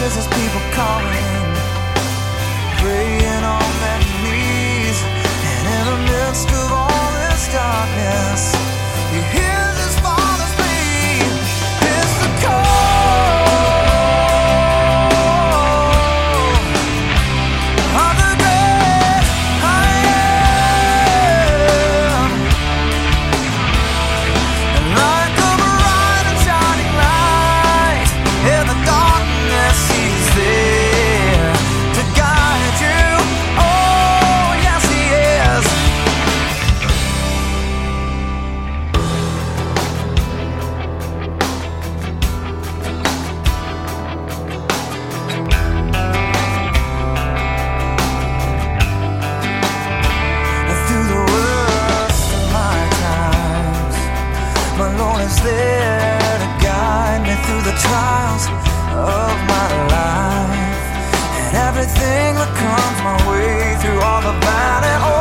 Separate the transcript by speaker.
Speaker 1: hears his people calling, praying on their knees. And in the midst of all this darkness, he hears his father's plea. It's the call of the great I am. And like a bright and shining light in the darkness, he's there to guide you. Oh, yes, he is. And through the worst of my times, my Lord is there to guide me through the trials of my life. And everything that comes my way through all the bad and all